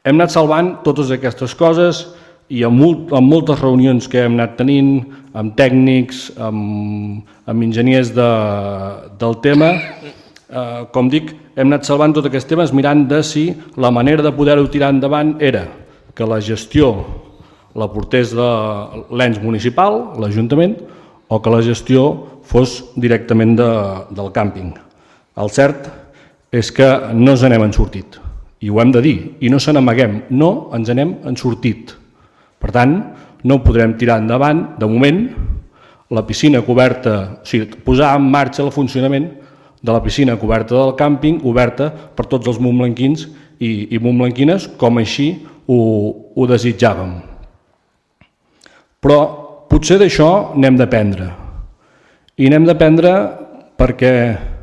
Hem anat salvant totes aquestes coses i amb moltes reunions que hem anat tenint, amb tècnics, amb enginyers del tema, com dic, hem anat salvant tots aquests temes mirant de si la manera de poder-ho tirar endavant era que la gestió la portés de l'ens municipal, l'Ajuntament, o que la gestió fos directament del càmping. El cert és que no ens n'hem sortit, i ho hem de dir, i no se n'amaguem, no ens n'hem sortit. Per tant, no ho podrem tirar endavant, de moment, la piscina coberta, o sigui, posar en marxa el funcionament de la piscina coberta del càmping, oberta per tots els montblanquins i montblanquines, com així ho desitjàvem. Però potser d'això n'hem d'aprendre. I n'hem d'aprendre perquè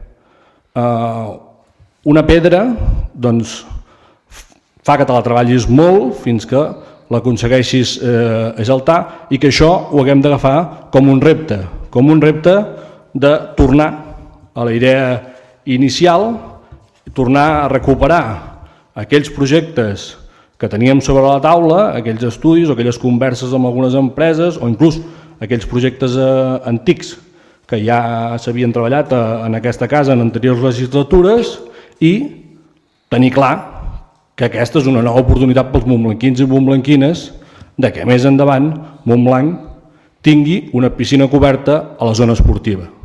una pedra fa que te la treballis molt fins que l'aconsegueixis exaltar i que això ho haguem d'agafar com un repte de tornar a la idea inicial, tornar a recuperar aquells projectes que teníem sobre la taula, aquells estudis o aquelles converses amb algunes empreses o inclús aquells projectes antics que ja s'havien treballat en aquesta casa en anteriors legislatures i tenir clar que aquesta és una nova oportunitat pels montblanquins i montblanquines de que més endavant Montblanc tingui una piscina coberta a la zona esportiva.